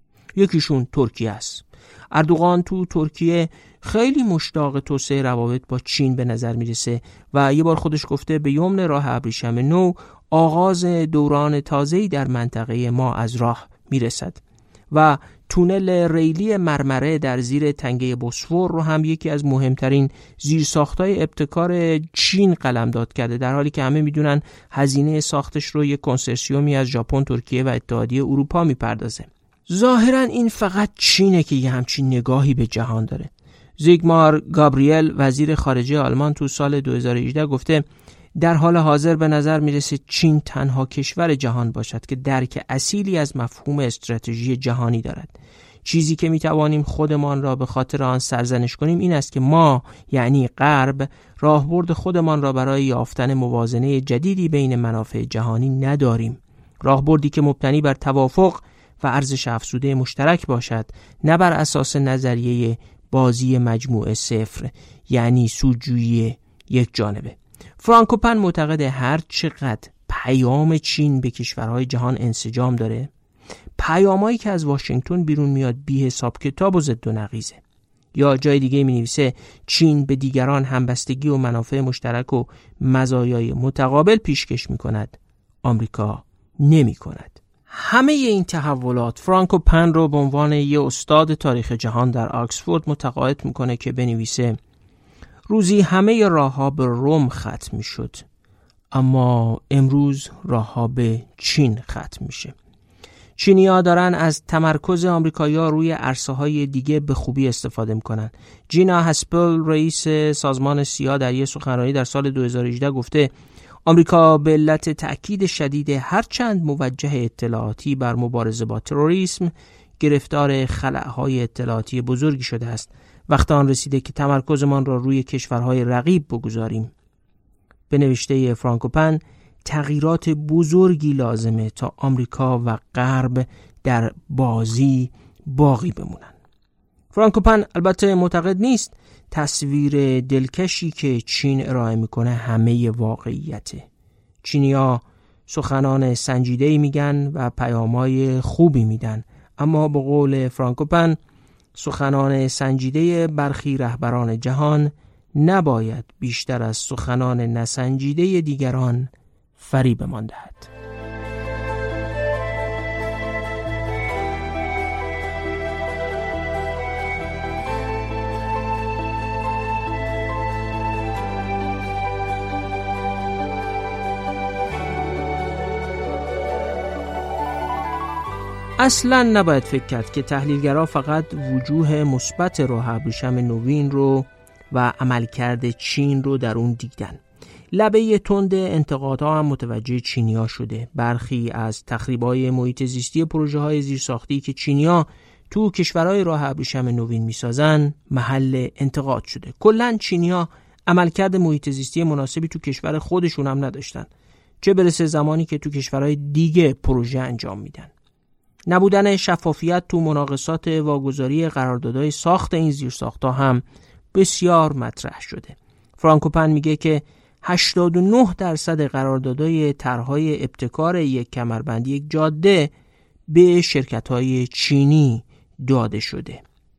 یکیشون ترکیه است. اردوغان تو ترکیه خیلی مشتاق توسعه روابط با چین به نظر میرسه و یه بار خودش گفته به یمن راه ابریشم نو آغاز دوران تازه‌ای در منطقه ما از راه میرسد و تونل ریلی مرمره در زیر تنگه بوسفور رو هم یکی از مهمترین زیرساخت‌های ابتکار چین قلمداد کرده، در حالی که همه میدونن هزینه ساختش رو یک کنسرسیومی از ژاپن، ترکیه و اتحادیه اروپا میپردازه. ظاهراً این فقط چینه که یه همچین نگاهی به جهان داره. زیگمار گابریل وزیر خارجه آلمان تو سال دو هزار و هجده گفته در حال حاضر به نظر میرسه چین تنها کشور جهان باشد که درک اصیلی از مفهوم استراتژی جهانی دارد. چیزی که میتوانیم خودمان را به خاطر آن سرزنش کنیم این است که ما یعنی غرب راهبرد خودمان را برای یافتن موازنه جدیدی بین منافع جهانی نداریم. راهبردی که مبتنی بر توافق و ارزش افزوده مشترک باشد، نه بر اساس نظریه بازی مجموعه صفر یعنی سودجویی یک جانبه. فرانکوپن معتقد هر چقدر پیام چین به کشورهای جهان انسجام داره، پیامایی که از واشنگتن بیرون میاد بی حساب کتاب و ضد و نقیضه. یا جای دیگه می نویسه چین به دیگران همبستگی و منافع مشترک و مزایای متقابل پیشکش می کند، آمریکا نمی کند. همه این تحولات فرانکوپن رو به عنوان یه استاد تاریخ جهان در آکسفورد متقاعد میکنه که بنویسه روزی همه راه‌ها به روم ختم میشد، اما امروز راه‌ها به چین ختم میشه. چینی‌ها دارن از تمرکز آمریکایی‌ها روی عرصه‌های دیگه به خوبی استفاده می‌کنن. جینا هاسپل رئیس سازمان سیا در یک سخنرانی در سال دو هزار و هجده گفته آمریکا به علت تأکید شدید هرچند موجه اطلاعاتی بر مبارزه با تروریسم گرفتار خلأهای اطلاعاتی بزرگی شده است. وقت آن رسیده که تمرکزمان را روی کشورهای رقیب بگذاریم. به نوشته فرانکوپن تغییرات بزرگی لازمه تا آمریکا و غرب در بازی باقی بمونن. فرانکوپن البته معتقد نیست تصویر دلکشی که چین ارائه میکنه همه واقعیته. چینی‌ها سخنان سنجیده‌ای میگن و پیام‌های خوبی میدن، اما به قول فرانکوپن سخنان سنجیده برخی رهبران جهان نباید بیشتر از سخنان نسنجیده دیگران فریبمان دهد. اصلاً نباید فکر کرد که تحلیلگرها فقط وجوه مثبت راه ابریشم نوین رو و عملکرد چین رو در اون دیدن. لبه تند انتقادها هم متوجه چینی‌ها شده. برخی از تخریب‌های محیط زیستی پروژه‌های زیرساختی که چینی‌ها تو کشورهای راه ابریشم نوین می‌سازن محل انتقاد شده. کلاً چینی‌ها عملکرد محیط زیستی مناسبی تو کشور خودشون هم نداشتن، چه برسه زمانی که تو کشورهای دیگه پروژه انجام میدن. نبودن شفافیت تو مناقصات واگذاری قراردادهای ساخت این زیرساخت‌ها هم بسیار مطرح شده. فرانکوپن میگه که هشتاد و نه درصد قراردادهای طرح‌های ابتکار یک کمربندی یک جاده به شرکت‌های چینی داده شده.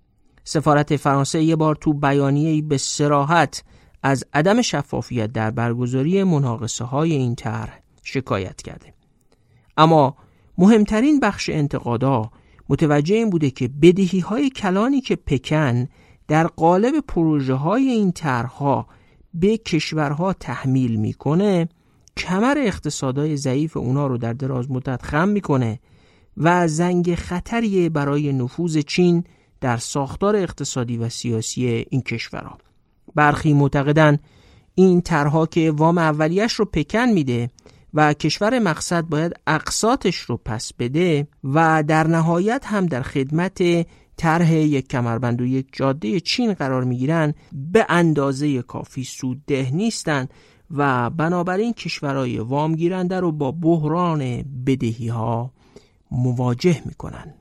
سفارت فرانسه یه بار تو بیانیه‌ای به صراحت از عدم شفافیت در برگزاری مناقصه‌های این طرح شکایت کرده. اما مهمترین بخش انتقادا متوجه این بوده که بدهی‌های کلانی که پکن در قالب پروژه‌های این طرح‌ها به کشورها تحمیل میکنه کمر اقتصادهای ضعیف اونا رو در دراز مدت خم میکنه و زنگ خطریه برای نفوذ چین در ساختار اقتصادی و سیاسی این کشورها. برخی معتقدن این طرح‌ها که وام اولیش رو پکن میده و کشور مقصد باید اقساطش رو پس بده و در نهایت هم در خدمت طرح یک کمربند و یک جاده چین قرار میگیرن، به اندازه کافی سودده نیستن و بنابراین کشورهای وام گیرنده رو با بحران بدهی ها مواجه میکنن.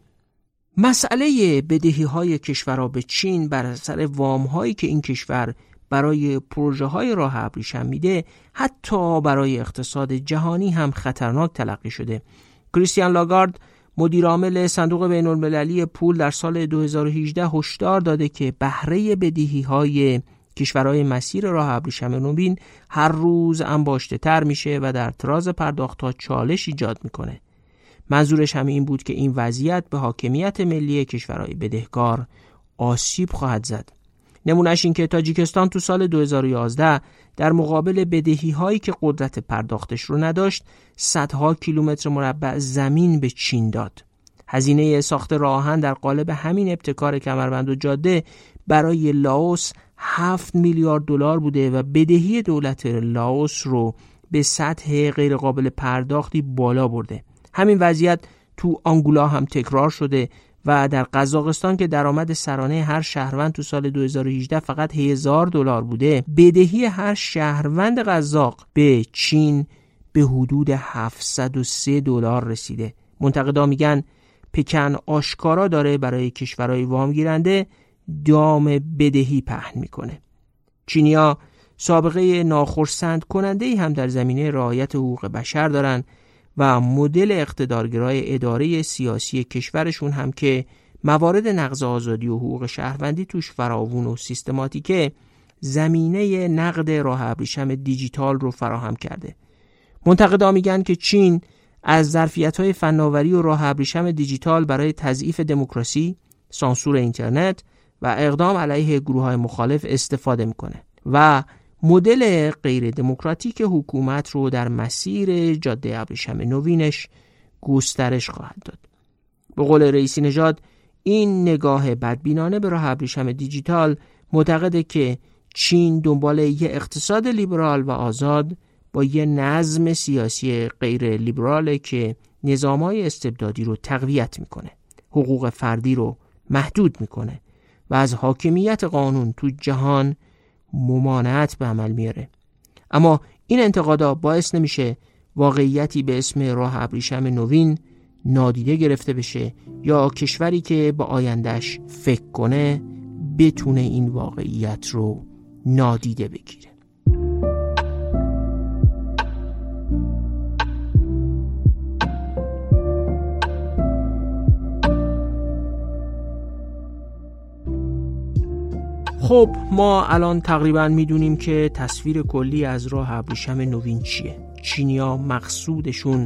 مسئله بدهی های کشورها به چین بر اثر وام هایی که این کشور برای پروژه های راه ابریشم میده حتی برای اقتصاد جهانی هم خطرناک تلقی شده. کریستیان لاگارد مدیر عامل صندوق بین المللی پول در سال دو هزار و هجده هشدار داده که بهره بدهی های کشورهای مسیر راه ابریشم نوین هر روز انباشته تر میشه و در طراز پرداخت‌ها چالش ایجاد میکنه. منظورش هم این بود که این وضعیت به حاکمیت ملی کشورهای بدهکار آسیب خواهد زد. نمونهش این که تاجیکستان تو سال دو هزار و یازده در مقابل بدهی هایی که قدرت پرداختش رو نداشت صدها کیلومتر مربع زمین به چین داد. هزینه ساخت راه آهن در قالب همین ابتکار کمربند و جاده برای لاوس هفت میلیارد دلار بوده و بدهی دولت لاوس رو به سطح غیر قابل پرداختی بالا برده. همین وضعیت تو آنگولا هم تکرار شده و در قزاقستان که درآمد سرانه هر شهروند تو سال دو هزار و هجده فقط هزار دلار بوده، بدهی هر شهروند قزاق به چین به حدود هفتصد و سه دلار رسیده. منتقدا میگن پکن آشکارا داره برای کشورهای وام گیرنده دام بدهی پهن میکنه. چینی‌ها سابقه ناخرسند کننده‌ای هم در زمینه رعایت حقوق بشر دارن و مدل اقتدارگرای اداره سیاسی کشورشون هم که موارد نقض آزادی و حقوق شهروندی توش فراوون و سیستماتیکه زمینه نقد راه ابریشم دیجیتال رو فراهم کرده. منتقدا میگن که چین از ظرفیت‌های فناوری و راه ابریشم دیجیتال برای تضعیف دموکراسی، سانسور اینترنت و اقدام علیه گروه‌های مخالف استفاده میکنه و مدل غیر دموکراتیک حکومت رو در مسیر جاده ابریشم نوینش گسترش خواهد داد. به قول رئیسی نژاد، این نگاه بدبینانه به راه ابریشم دیجیتال معتقده که چین دنبال یه اقتصاد لیبرال و آزاد با یه نظم سیاسی غیر لیبراله که نظام‌های استبدادی رو تقویت میکنه، حقوق فردی رو محدود میکنه و از حاکمیت قانون تو جهان ممانعت به عمل میاره. اما این انتقادا باعث نمیشه واقعیتی به اسم راه ابریشم نوین نادیده گرفته بشه یا کشوری که با آیندهش فکر کنه بتونه این واقعیت رو نادیده بگیره. خب ما الان تقریبا میدونیم که تصویر کلی از راه ابریشم نوین چیه. چینی‌ها مقصودشون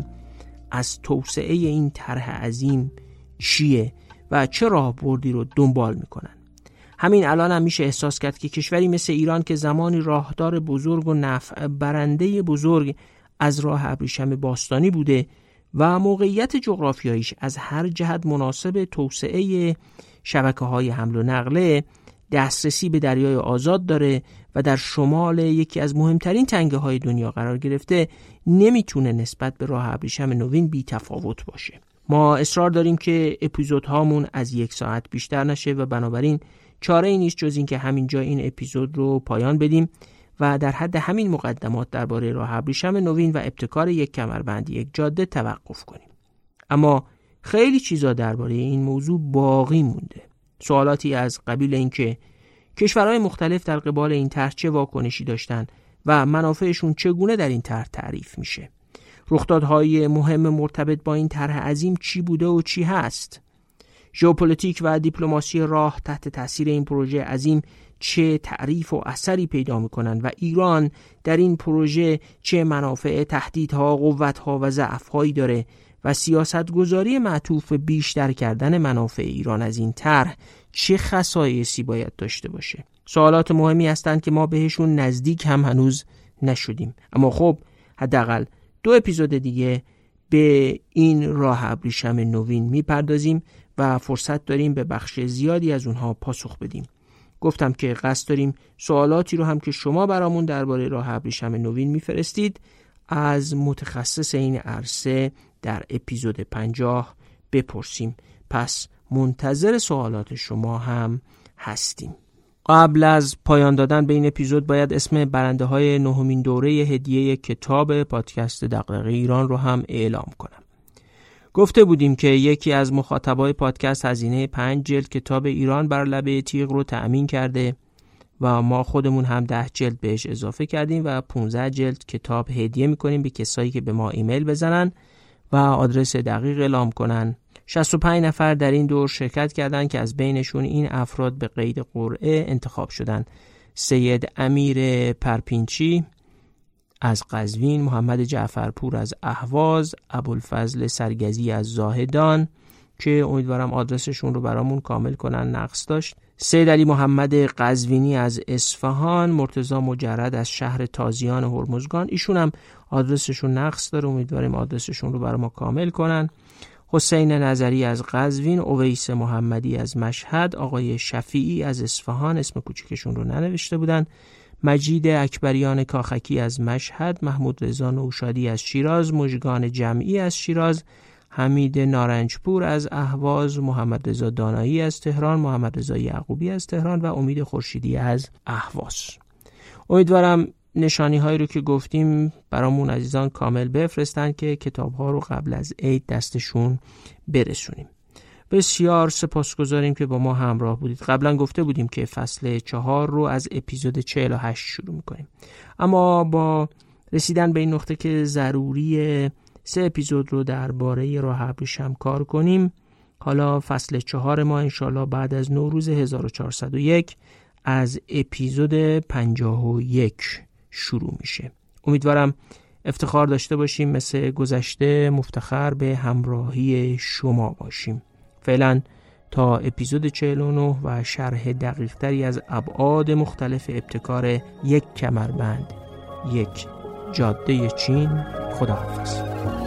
از توسعه این طرح عظیم چیه و چه راهبردی رو دنبال میکنن. همین الان هم میشه احساس کرد که کشوری مثل ایران که زمانی راهدار بزرگ و نفع برنده بزرگ از راه ابریشم باستانی بوده و موقعیت جغرافیاییش از هر جهت مناسب توسعه شبکه‌های حمل و نقل، دسترسی به دریای آزاد داره و در شمال یکی از مهمترین تنگه های دنیا قرار گرفته، نمیتونه نسبت به راه ابریشم نوین بی تفاوت باشه. ما اصرار داریم که اپیزودهامون از یک ساعت بیشتر نشه و بنابراین چاره ای نیست جز این که همینجا این اپیزود رو پایان بدیم و در حد همین مقدمات درباره راه ابریشم نوین و ابتکار یک کمربند یک جاده توقف کنیم. اما خیلی چیزا درباره این موضوع باقی مونده. سوالاتی از قبیل اینکه کشورهای مختلف در قبال این طرح چه واکنشی داشتن و منافعشون چگونه در این طرح تعریف میشه. رخدادهای مهم مرتبط با این طرح عظیم چی بوده و چی هست. ژئوپلیتیک و دیپلماسی راه تحت تاثیر این پروژه عظیم چه تعریف و اثری پیدا میکنن و ایران در این پروژه چه منافع، تهدیدها، قوتها و ضعفهایی داره و سیاستگذاری معطوف به بیشتر کردن منافع ایران از این طرح چه خصایصی باید داشته باشه. سوالات مهمی هستند که ما بهشون نزدیک هم هنوز نشدیم. اما خب حداقل دو اپیزود دیگه به این راه ابریشم نوین میپردازیم و فرصت داریم به بخش زیادی از اونها پاسخ بدیم. گفتم که قصد داریم سوالاتی رو هم که شما برامون درباره راه ابریشم نوین میفرستید از متخصص این عرصه در اپیزود پنجاه بپرسیم. پس منتظر سوالات شما هم هستیم. قبل از پایان دادن به این اپیزود باید اسم برنده های نهمین دوره هدیه کتاب پادکست دغدغه ایران رو هم اعلام کنم. گفته بودیم که یکی از مخاطبای پادکست هزینه پنج جلد کتاب ایران بر لبه تیغ رو تأمین کرده و ما خودمون هم ده جلد بهش اضافه کردیم و پانزده جلد کتاب هدیه میکنیم به کسایی که به ما ایمیل بزنن و آدرس دقیق اعلام کنن. شصت و پنج نفر در این دور شرکت کردند که از بینشون این افراد به قید قرعه انتخاب شدن: سید امیر پرپینچی از قزوین، محمد جعفرپور از اهواز، ابوالفضل سرگزی از زاهدان که امیدوارم آدرسشون رو برامون کامل کنن، نقص داشت، سید علی محمد قزوینی از اصفهان، مرتضی مجرد از شهر تازیان هرمزگان، ایشون هم آدرسشون نقص داره، امیدواریم آدرسشون رو برام کامل کنن، حسین نظری از قزوین، اویس محمدی از مشهد، آقای شفیعی از اصفهان، اسم کوچیکشون رو ننوشته بودن، مجید اکبریان کاخکی از مشهد، محمود رضا نوشادی از شیراز، مژگان جمعی از شیراز، حمید نارنجپور از اهواز، محمد رضا دانایی از تهران، محمد رضا یعقوبی از تهران و امید خورشیدی از اهواز. امیدوارم نشانی هایی رو که گفتیم برامون عزیزان کامل بفرستن که کتاب ها رو قبل از عید دستشون برسونیم. بسیار سپاسگزاریم که با ما همراه بودید. قبلا گفته بودیم که فصل چهار رو از اپیزود چهل و هشت شروع میکنیم، اما با رسیدن به این نقطه که ضروری سه اپیزود رو درباره راه ابریشم کار کنیم، حالا فصل چهار ما انشالله بعد از نوروز هزار و چهارصد و یک از اپیزود پنجاه و یک شروع میشه. امیدوارم افتخار داشته باشیم مثل گذشته مفتخر به همراهی شما باشیم. فعلا تا اپیزود چهل و نه و شرح دقیق تری از ابعاد مختلف ابتکار یک کمربند یک جاده چین، خداحافظ.